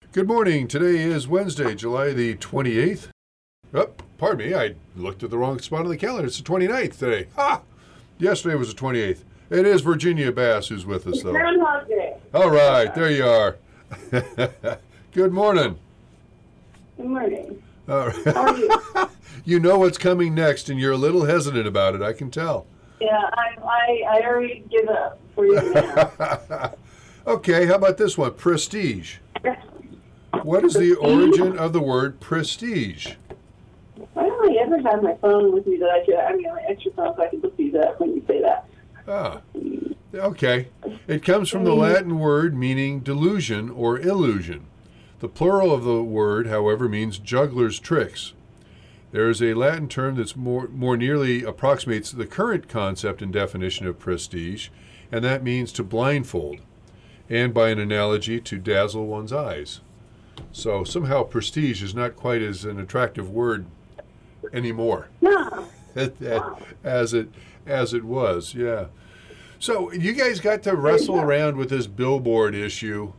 Good morning. Today is Wednesday, July the 28th. Oh, pardon me, I looked at the wrong spot on the calendar. It's the 29th today. Ha! Yesterday was the 28th. It is Virginia Bass who's with us, though. Groundhog Day. All right, there you are. Good morning. Good morning. All right. How are you? You know what's coming next, and you're a little hesitant about it, I can tell. Yeah, I already give up for you now. Okay, how about this one? Prestige. What is the origin of the word prestige? Why don't I ever have my phone with me that my extra phone so I can look these up when you say that? Ah, okay. It comes from the Latin word meaning delusion or illusion. The plural of the word, however, means juggler's tricks. There is a Latin term that's more nearly approximates the current concept and definition of prestige, and that means to blindfold, and by an analogy, to dazzle one's eyes. So somehow prestige is not quite as an attractive word anymore. No. as it was, yeah. So you guys got to wrestle around with this billboard issue.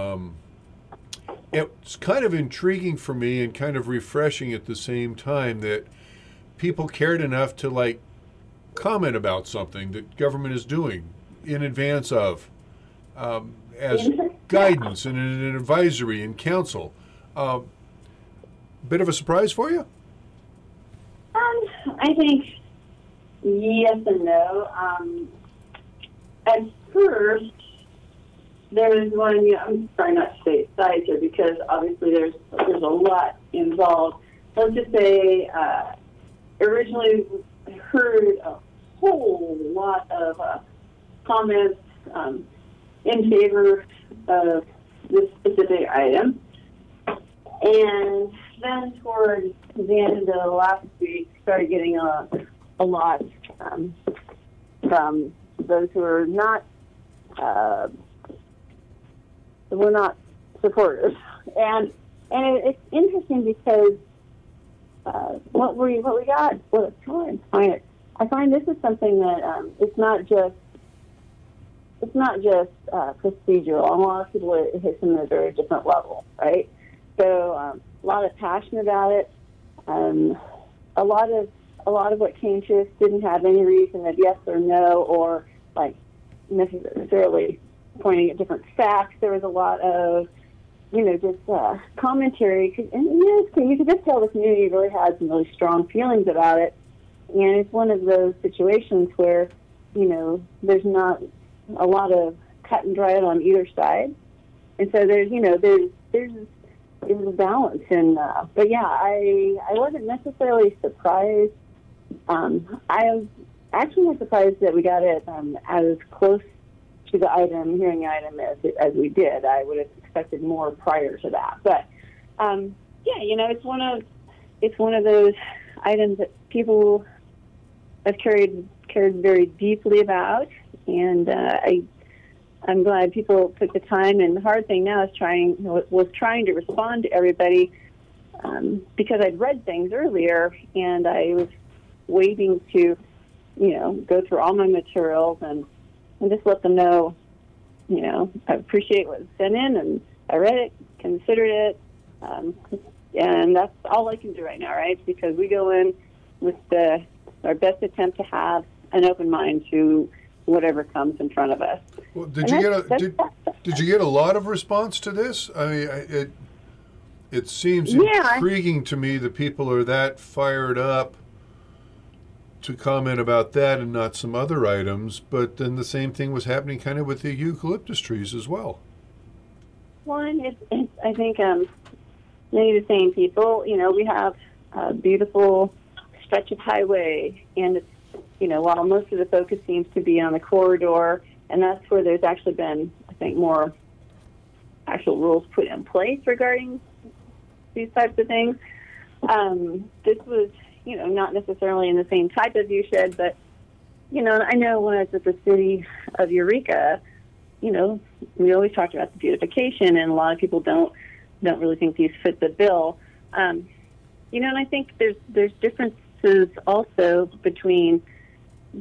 It's kind of intriguing for me and kind of refreshing at the same time that people cared enough to comment about something that government is doing in advance of as guidance and an advisory and counsel. Bit of a surprise for you? I think yes and no. At first, there was one. I'm sorry not to say sides here because obviously there's a lot involved. Let's just say originally heard a whole lot of comments in favor of this specific item, and then towards the end of the last week, started getting a lot from those who are not supporters, and it's interesting because what we got. Well, trying to find it. I find this is something that it's not just procedural. A lot of people it hits them at a very different level, right? So a lot of passion about it. A lot of what came to us didn't have any reason of yes or no or necessarily pointing at different facts. There was a lot of just commentary, and you could just tell the community really had some really strong feelings about it. And it's one of those situations where there's not a lot of cut and dried on either side, and so there's a balance. And but yeah, I wasn't necessarily surprised. I was actually not surprised that we got it as close to the hearing item as we did. I would have expected more prior to that, but it's one of those items that people have cared very deeply about, and I'm glad people took the time. And the hard thing now is trying to respond to everybody because I'd read things earlier and I was waiting to go through all my materials and just let them know I appreciate what was sent in, and I read it, considered it, and that's all I can do right now, right? Because we go in with our best attempt to have an open mind to whatever comes in front of us. Well, did you get a lot of response to this? I mean, it seems intriguing to me that people are that fired up to comment about that and not some other items, but then the same thing was happening kind of with the eucalyptus trees as well. One, I think many of the same people, we have a beautiful stretch of highway, and it's, while most of the focus seems to be on the corridor, and that's where there's actually been, I think, more actual rules put in place regarding these types of things. This was, not necessarily in the same type of view shed, but, I know when I was at the city of Eureka, we always talked about the beautification, and a lot of people don't really think these fit the bill. And I think there's differences also between,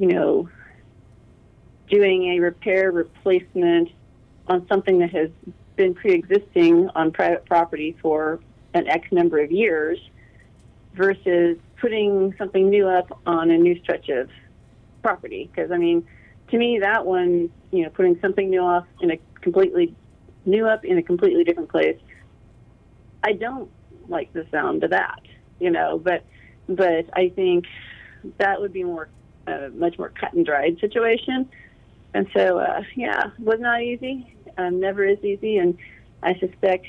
doing a repair replacement on something that has been pre-existing on private property for an X number of years versus putting something new up on a new stretch of property. Because, I mean, to me, that one, putting something new up in a completely different place, I don't like the sound of that, but I think that would be much more cut and dried situation. And so, it was not easy, never is easy, and I suspect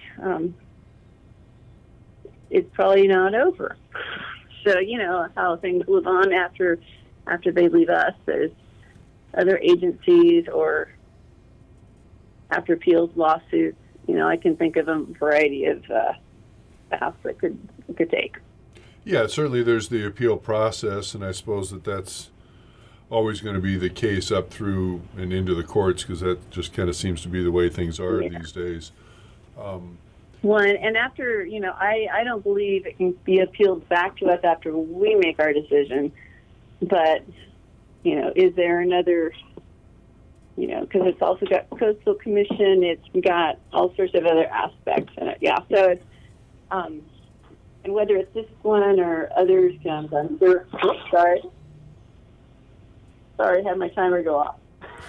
it's probably not over. So, how things move on after they leave us. There's other agencies or after appeals, lawsuits. I can think of a variety of paths that could take. Yeah, certainly there's the appeal process, and I suppose that's always going to be the case up through and into the courts, because that just kind of seems to be the way things are these days. And after, I don't believe it can be appealed back to us after we make our decision. But, is there another, because it's also got Coastal Commission, it's got all sorts of other aspects in it. Yeah, so it's, and whether it's this one or others, I'm sure. Sorry, I had my timer go off.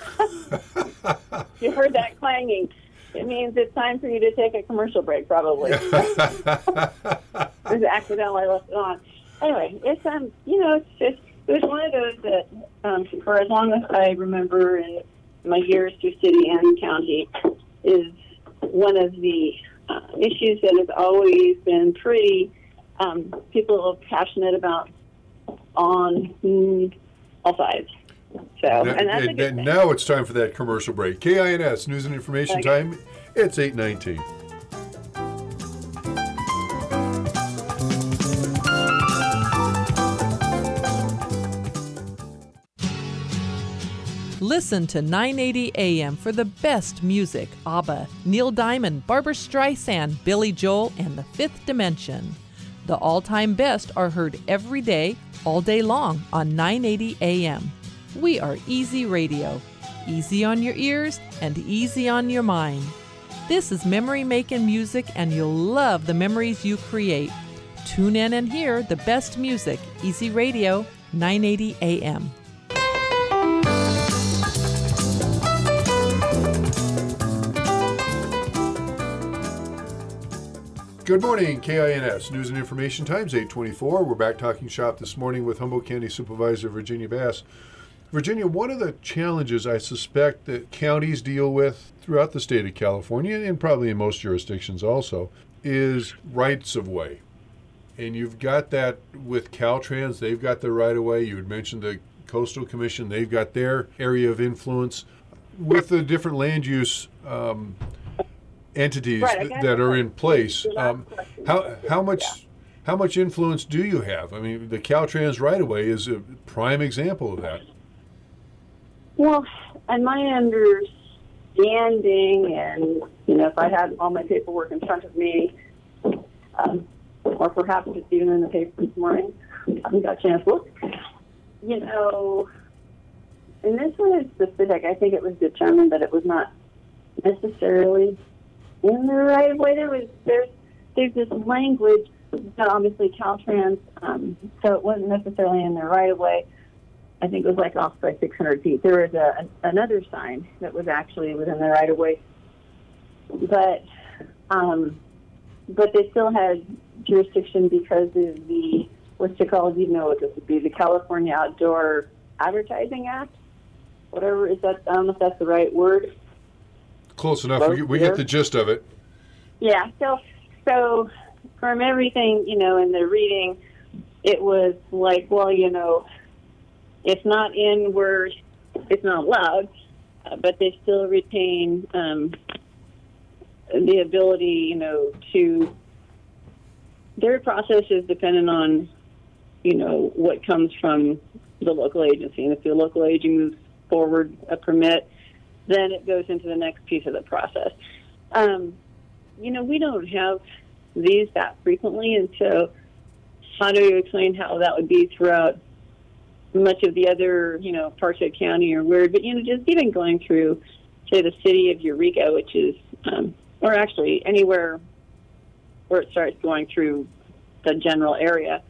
You heard that clanging. It means it's time for you to take a commercial break, probably. It was accidental. I left it on. Anyway, it's it was one of those that, for as long as I remember in my years through city and county, is one of the issues that has always been pretty people are passionate about on all sides. So, and that's a good thing. Now it's time for that commercial break. KINS News and Information Time. It's 8:19. Listen to 980 AM for the best music. ABBA, Neil Diamond, Barbra Streisand, Billy Joel, and The Fifth Dimension. The all-time best are heard every day, all day long on 980 AM. We are Easy Radio. Easy on your ears and easy on your mind. This is memory-making music, and you'll love the memories you create. Tune in and hear the best music. Easy Radio, 980 AM. Good morning, KINS News and Information Times, 8:24. We're back talking shop this morning with Humboldt County Supervisor Virginia Bass. Virginia, one of the challenges I suspect that counties deal with throughout the state of California, and probably in most jurisdictions also, is rights of way. And you've got that with Caltrans. They've got the right of way. You had mentioned the Coastal Commission. They've got their area of influence. With the different land use entities that are in place, how much influence do you have? I mean, the Caltrans right of way is a prime example of that. Well, and my understanding, and if I had all my paperwork in front of me, or perhaps it's even in the paper this morning, I haven't got a chance to look. And this one is specific. I think it was determined that it was not necessarily in the right of way. There's this language that obviously Caltrans, so it wasn't necessarily in the right of way. I think it was like off by 600 feet. There was another sign that was actually within the right of way, but they still had jurisdiction because of the what this would be, the California Outdoor Advertising Act, whatever is that. I don't know if that's the right word. Close enough. We get the gist of it. Yeah. So from everything, in the reading, it was like, well, it's not in where it's not allowed, but they still retain the ability, to. Their process is dependent on, what comes from the local agency. And if the local agency moves forward a permit, then it goes into the next piece of the process. We don't have these that frequently, and so how do you explain how that would be throughout much of the other, parts of the county or where? But, just even going through, say, the city of Eureka, which is or actually anywhere where it starts going through the general area,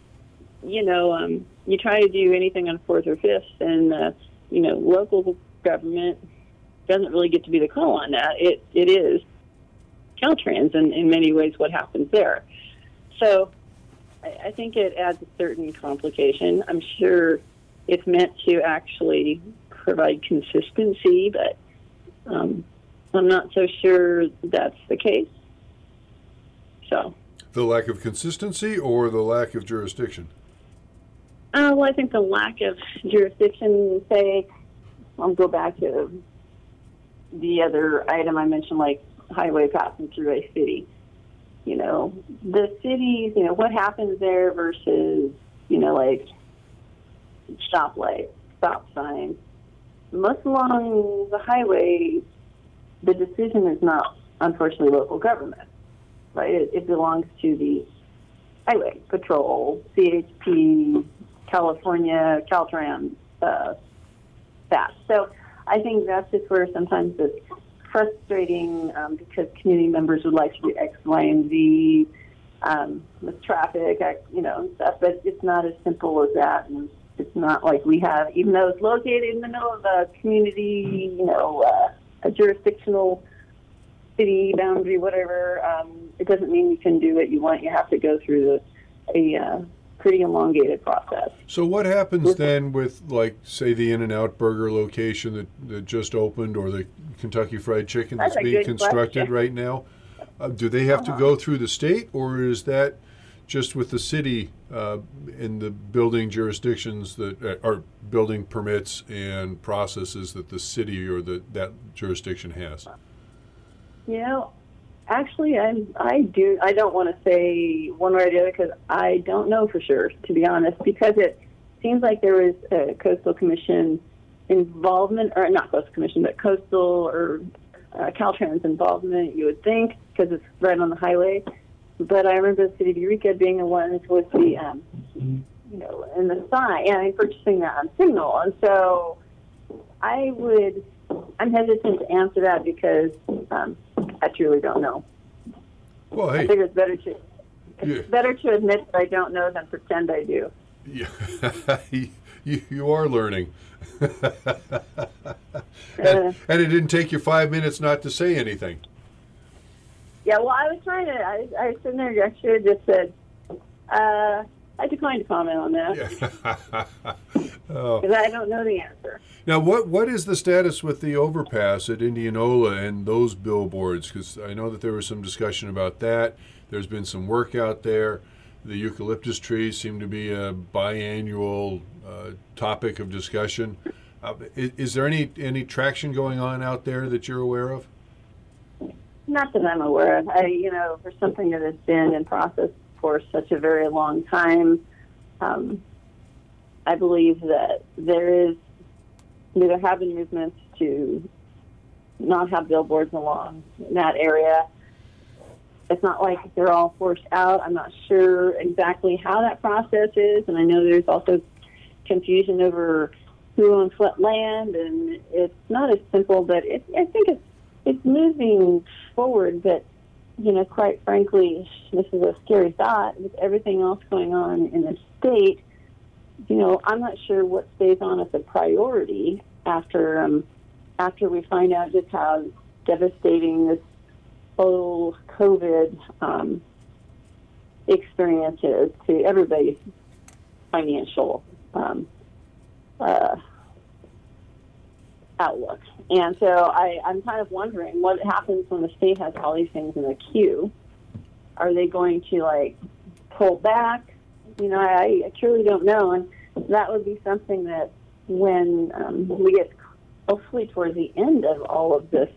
you try to do anything on 4th or 5th, and, local government doesn't really get to be the call on that. It is Caltrans, and in many ways what happens there. So I think it adds a certain complication. I'm sure it's meant to actually provide consistency, but I'm not so sure that's the case. So the lack of consistency or the lack of jurisdiction? Well, I think the lack of jurisdiction, say, I'll go back to the other item I mentioned, like highway passing through a city. The cities, what happens there versus, like stoplights, stop signs. Most along the highway, the decision is not, unfortunately, local government, right? It belongs to the highway patrol, CHP, California, Caltrans, that. So I think that's just where sometimes it's frustrating because community members would like to do X, Y, and Z with traffic, and stuff, but it's not as simple as that. And it's not like we have, even though it's located in the middle of a community, a jurisdictional city boundary, whatever, it doesn't mean you can do what you want. You have to go through a pretty elongated process. So what happens then with, like, say, the In-N-Out Burger location that just opened, or the Kentucky Fried Chicken that's being constructed right now? Do they have to go through the state, or is that just with the city in the building jurisdictions that are building permits and processes that the city or that jurisdiction has? Actually, I don't want to say one way or the other because I don't know for sure, to be honest, because it seems like there was a Coastal Commission involvement, or not Coastal Commission, but Coastal or Caltrans involvement, you would think, because it's right on the highway. But I remember the city of Eureka being the one with the, in the sign, and purchasing that on Signal. And so I'm hesitant to answer that because I truly don't know. Well, hey. I think it's better to admit that I don't know than pretend I do. Yeah, you are learning. and it didn't take you 5 minutes not to say anything. Yeah, well, I was trying to, I was sitting there, I should have just said, I declined to comment on that. Because I don't know the answer. Now, what is the status with the overpass at Indianola and those billboards? Because I know that there was some discussion about that. There's been some work out there. The eucalyptus trees seem to be a biannual topic of discussion. Is there any traction going on out there that you're aware of? Not that I'm aware of. For something that has been in process for such a very long time, I believe that there have been movements to not have billboards along that area. It's not like they're all forced out. I'm not sure exactly how that process is, and I know there's also confusion over who owns what land, and it's not as simple, but I think it's moving forward, but quite frankly, this is a scary thought with everything else going on in the state. I'm not sure what stays on as a priority after we find out just how devastating this whole COVID experience is to everybody's financial outlook. And so I'm kind of wondering what happens when the state has all these things in the queue. Are they going to pull back? I truly don't know. And that would be something that when we get hopefully towards the end of all of this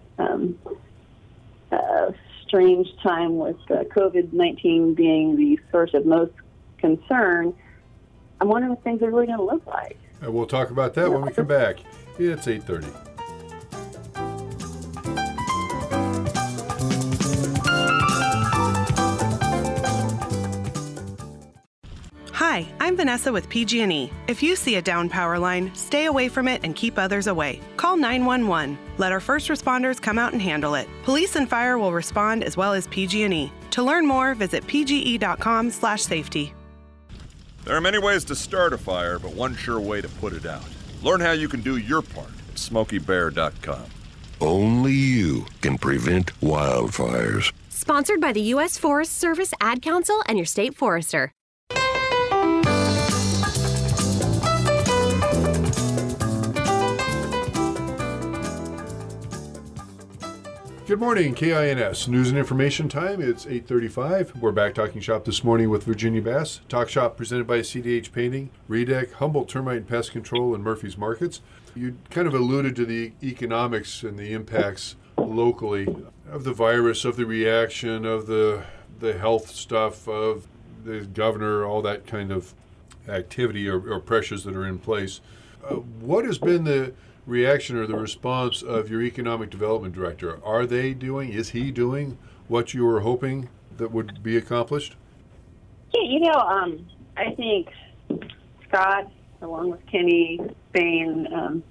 strange time with COVID-19 being the source of most concern, I'm wondering what things are really going to look like. We'll talk about that when we come back. It's 8:30. Hi, I'm I'm Vanessa with PG&E. If you see a down power line, stay away from it and keep others away. Call 911. Let our first responders come out and handle it. Police and fire will respond as well as PG&E. To learn more, visit pge.com/safety. There are many ways to start a fire, but one sure way to put it out. Learn how you can do your part at SmokeyBear.com. Only you can prevent wildfires. Sponsored by the U.S. Forest Service, Ad Council, and your state forester. Good morning, KINS. News and information time. It's 8:35. We're back talking shop this morning with Virginia Bass. Talk shop presented by CDH Painting, Redec, Humboldt Termite and Pest Control, and Murphy's Markets. You kind of alluded to the economics and the impacts locally of the virus, of the reaction, of the health stuff, of the governor, all that kind of activity or pressures that are in place. What has been the reaction or the response of your economic development director? Is he doing what you were hoping that would be accomplished? Yeah, I think Scott, along with Kenny, Spain,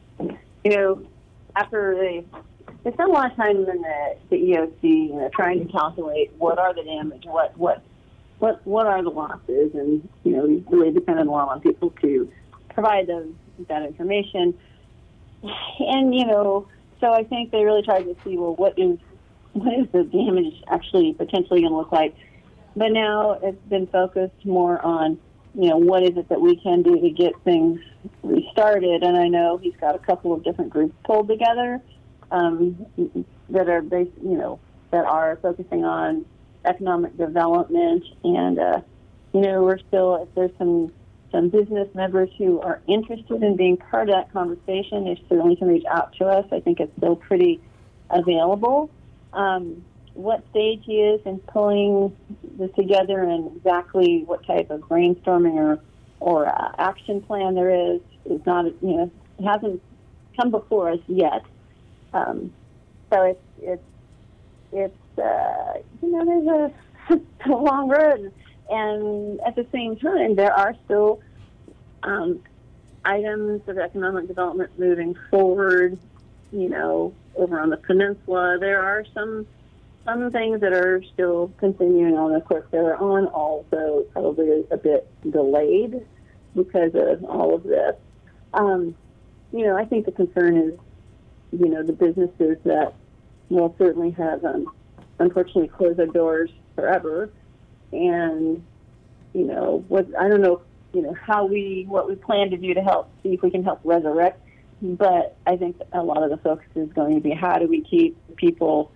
after they spent a lot of time in the EOC, trying to calculate what are the damage, what are the losses, and really depended a lot on people to provide that information. And, so I think they really tried to see, well, what is the damage actually potentially going to look like? But now it's been focused more on, what is it that we can do to get things restarted? And I know he's got a couple of different groups pulled together that are that are focusing on economic development. And, we're still, if there's some business members who are interested in being part of that conversation, they certainly can reach out to us. I think it's still pretty available. What stage he is in pulling this together and exactly what type of brainstorming or action plan there is not, it hasn't come before us yet. So it's there's a long road. And at the same time, there are still items of economic development moving forward, over on the peninsula. There are some things that are still continuing on. Of course, they're on also probably a bit delayed because of all of this. I think the concern is, the businesses that will certainly have, unfortunately, closed their doors forever. And, I don't know, what we plan to do to help, see if we can help resurrect. But I think a lot of the focus is going to be how do we keep people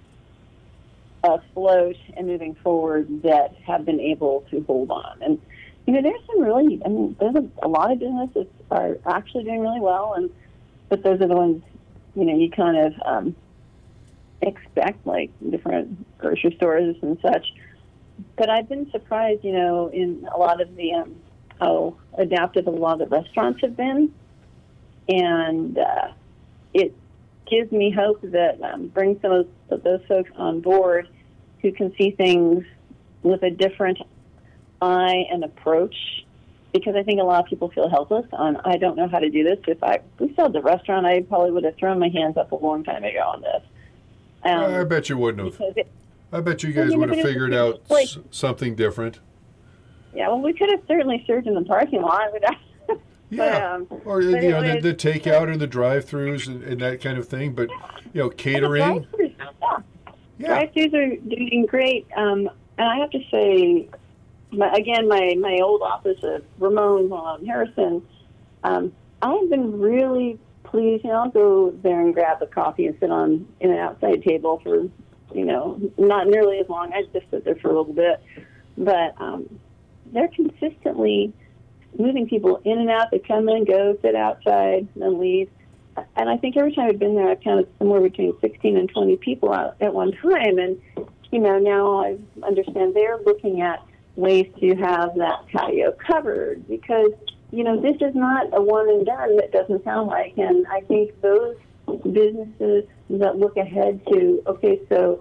afloat and moving forward that have been able to hold on. And, there's some really, there's a lot of businesses are actually doing really well. But those are the ones, you kind of expect, like different grocery stores and such. But I've been surprised, in a lot of the how adaptive a lot of the restaurants have been, and it gives me hope that bring some of those folks on board who can see things with a different eye and approach. Because I think a lot of people feel helpless on, I don't know how to do this. If we still had the restaurant, I probably would have thrown my hands up a long time ago on this. I bet you wouldn't have. I bet you guys would have figured out something different. Yeah, well, we could have certainly served in the parking lot. Yeah, or the takeout and the drive-throughs and that kind of thing. But catering. Drive-throughs are doing great. And I have to say, my old office at Ramone's on Harrison, I've been really pleased. I'll go there and grab a coffee and sit in an outside table for, not nearly as long. I just sit there for a little bit. But they're consistently moving people in and out. They come in, go, sit outside, and then leave. And I think every time I've been there, I've counted somewhere between 16 and 20 people out at one time. And, now I understand they're looking at ways to have that patio covered because, this is not a one and done. It doesn't sound like. And I think those businesses that look ahead to, okay, so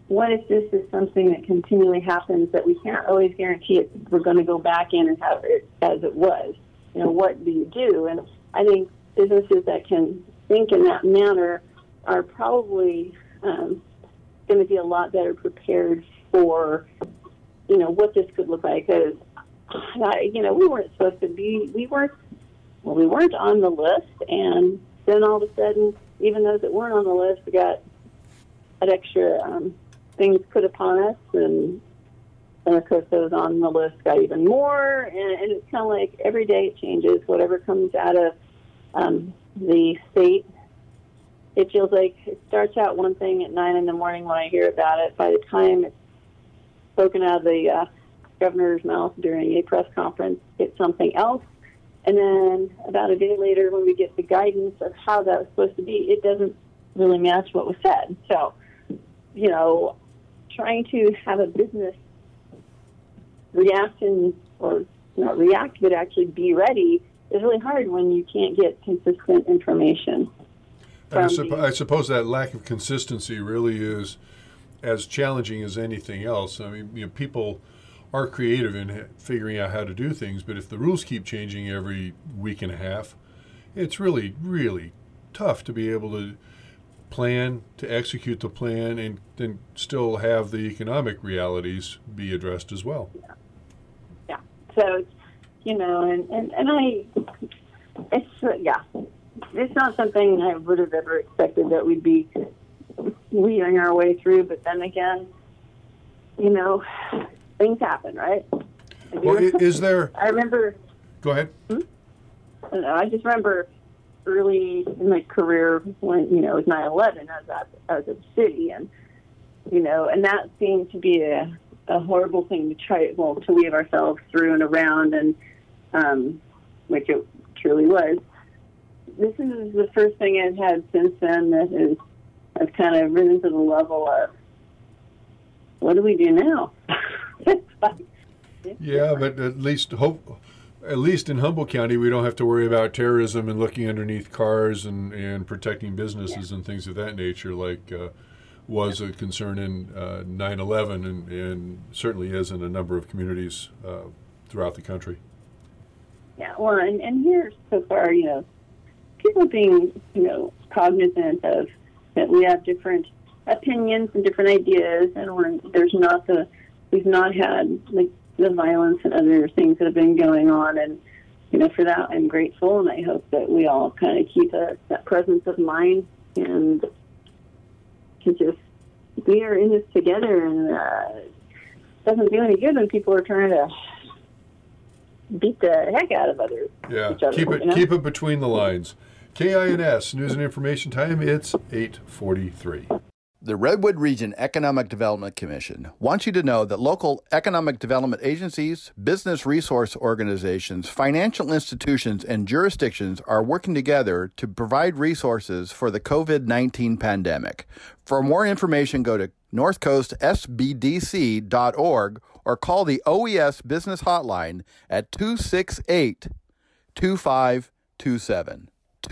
what if this is something that continually happens that we can't always guarantee we're going to go back in and have it as it was? What do you do? And I think businesses that can think in that manner are probably going to be a lot better prepared for, what this could look like. Because, we weren't supposed to be, we weren't on the list. And then all of a sudden, even those that weren't on the list got an extra things put upon us. And of course, those on the list got even more. And it's kind of like every day it changes. Whatever comes out of the state, it feels like it starts out one thing at 9 in the morning when I hear about it. By the time it's spoken out of the governor's mouth during a press conference, it's something else. And then about a day later, when we get the guidance of how that was supposed to be, it doesn't really match what was said. So, trying to have a business reaction, or not react, but actually be ready, is really hard when you can't get consistent information. I suppose that lack of consistency really is as challenging as anything else. I mean, people are creative in figuring out how to do things, but if the rules keep changing every week and a half, it's really, really tough to be able to plan, to execute the plan, and then still have the economic realities be addressed as well. Yeah. So, it's not something I would have ever expected that we'd be weaving our way through, but then again, things happen, right? Well, is there... I remember... Go ahead. I just remember early in my career when, it was 9/11, I was at the city, and, and that seemed to be a horrible thing to weave ourselves through and around, and which it truly was. This is the first thing I've had since then that has kind of risen to the level of, what do we do now? Yeah, but at least in Humboldt County, we don't have to worry about terrorism and looking underneath cars and protecting businesses and things of that nature, like was a concern in 9/11 and certainly is in a number of communities throughout the country. Yeah, well, and here so far, people being, cognizant of that we have different opinions and different ideas, and we've not had the violence and other things that have been going on, and for that I'm grateful, and I hope that we all kind of keep that presence of mind and can just we are in this together, and it doesn't do any good when people are trying to beat the heck out of others. Yeah, each other, keep it between the lines. KINS News and Information Time. It's 8:43. The Redwood Region Economic Development Commission wants you to know that local economic development agencies, business resource organizations, financial institutions, and jurisdictions are working together to provide resources for the COVID-19 pandemic. For more information, go to northcoastsbdc.org or call the OES Business Hotline at 268-2527.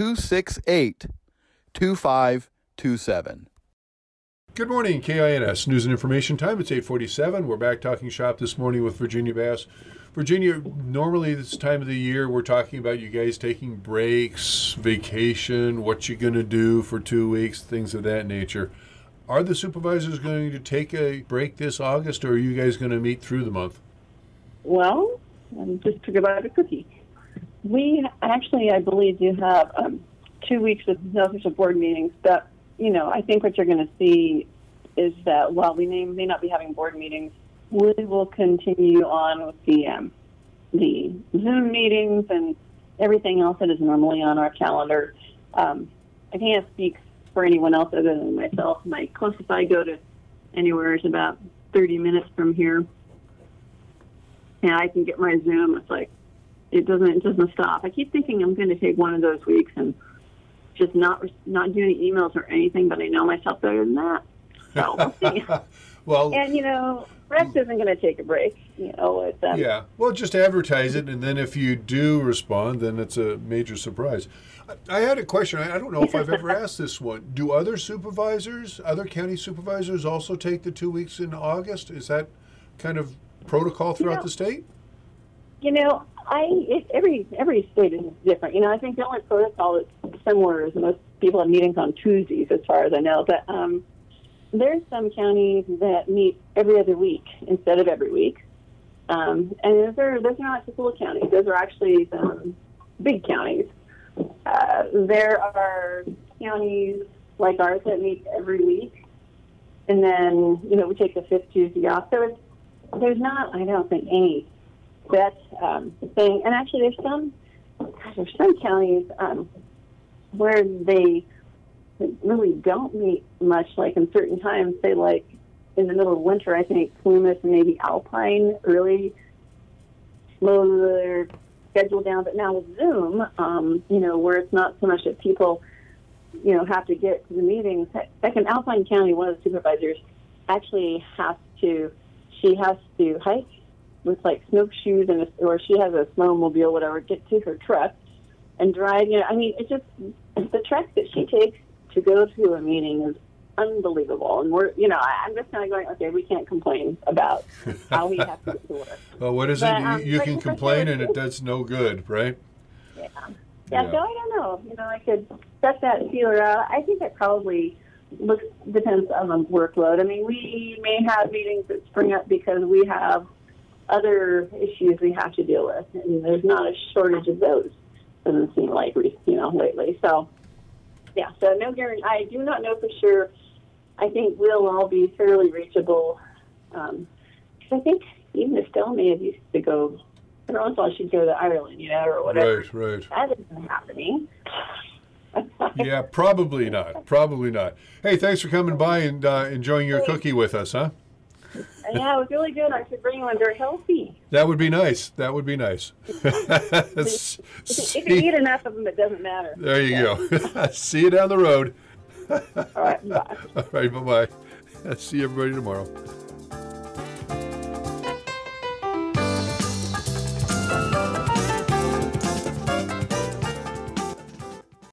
268-2527. Good morning, KINS News and Information Time. It's 8:47. We're back talking shop this morning with Virginia Bass. Virginia, normally this time of the year, we're talking about you guys taking breaks, vacation, what you're going to do for 2 weeks, things of that nature. Are the supervisors going to take a break this August, or are you guys going to meet through the month? Well, just to give out a cookie. We actually, I believe, do have 2 weeks of official board meetings, but I think what you're going to see is that while we may not be having board meetings, we will continue on with the Zoom meetings and everything else that is normally on our calendar. I can't speak for anyone else other than myself. My closest I go to anywhere is about 30 minutes from here, and I can get my Zoom. It's like it doesn't stop. I keep thinking I'm going to take one of those weeks and just not do any emails or anything, but I know myself better than that. So we'll see. Well, and Rex isn't going to take a break. It's, yeah. Well, just advertise it, and then if you do respond, then it's a major surprise. I had a question. I don't know if I've ever asked this one. Do other county supervisors also take the 2 weeks in August? Is that kind of protocol throughout the state? Every state is different. I think the only protocol that's similar is most people have meetings on Tuesdays, as far as I know. But there's some counties that meet every other week instead of every week. And those are not just little counties. Those are actually some big counties. There are counties like ours that meet every week. And then, we take the 5th Tuesday off. So there's not, I don't think, any set thing. And actually, there's some counties where they really don't meet much, like in certain times. Say, like in the middle of winter, I think Plymouth and maybe Alpine really slow their schedule down. But now with Zoom, where it's not so much that people, have to get to the meetings. Like in Alpine County, one of the supervisors actually has to hike with like snowshoes or she has a snowmobile, whatever, get to her truck and drive. It's just the trek that she takes to go to a meeting is unbelievable. And I'm just kind of going, okay, we can't complain about how we have to get to work. Well, what is it? You can complain and it does no good, right? Yeah. So I don't know. I could set that feeler out. I think it probably depends on the workload. We may have meetings that spring up because we have other issues we have to deal with, and there's not a shortage of those. Doesn't seem like lately. So no guarantee. I do not know for sure. I think we'll all be fairly reachable. Because I think even Estelle may have used to go. Every once in a while she'd go to Ireland, or whatever. Right. That isn't happening. Yeah, probably not. Hey, thanks for coming by and enjoying your cookie with us, huh? Yeah, it was really good. I should bring one. They're healthy. That would be nice. If you eat enough of them, it doesn't matter. There you go. See you down the road. All right, bye. All right, bye-bye. See everybody tomorrow.